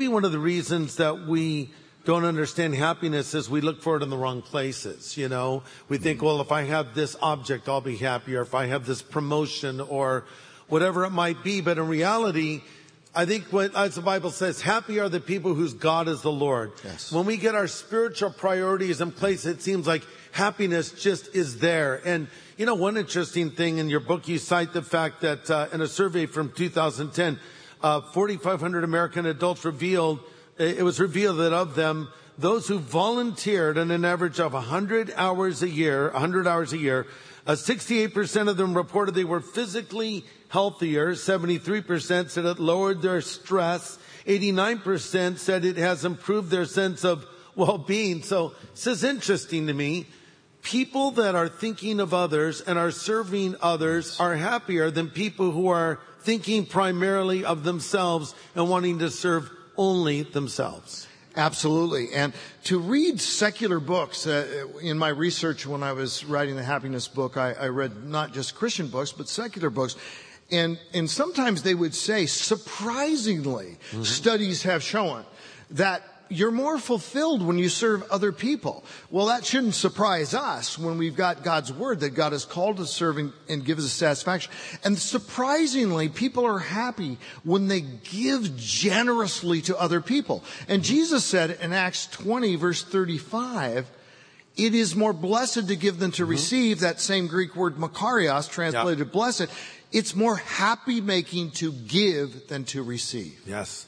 one of the reasons that we don't understand happiness is we look for it in the wrong places, you know. We think, well, if I have this object, I'll be happier. If I have this promotion or whatever it might be. But in reality, I think as the Bible says, happy are the people whose God is the Lord. Yes. When we get our spiritual priorities in place, it seems like happiness just is there. And, you know, one interesting thing in your book, you cite the fact that in a survey from 2010, 4,500 American adults it was revealed that of them, those who volunteered on an average of 100 hours a year, 68% of them reported they were physically healthier. 73% said it lowered their stress. 89% said it has improved their sense of well-being. So this is interesting to me. People that are thinking of others and are serving others are happier than people who are thinking primarily of themselves and wanting to serve only themselves. Absolutely. And to read secular books, in my research when I was writing the happiness book, I read not just Christian books, but secular books. And sometimes they would say, surprisingly, studies have shown that you're more fulfilled when you serve other people. Well, that shouldn't surprise us when we've got God's word that God has called to serve and gives us satisfaction. And surprisingly, people are happy when they give generously to other people. And Jesus said in Acts 20, verse 35, it is more blessed to give than to receive. That same Greek word makarios, translated blessed. It's more happy making to give than to receive. Yes.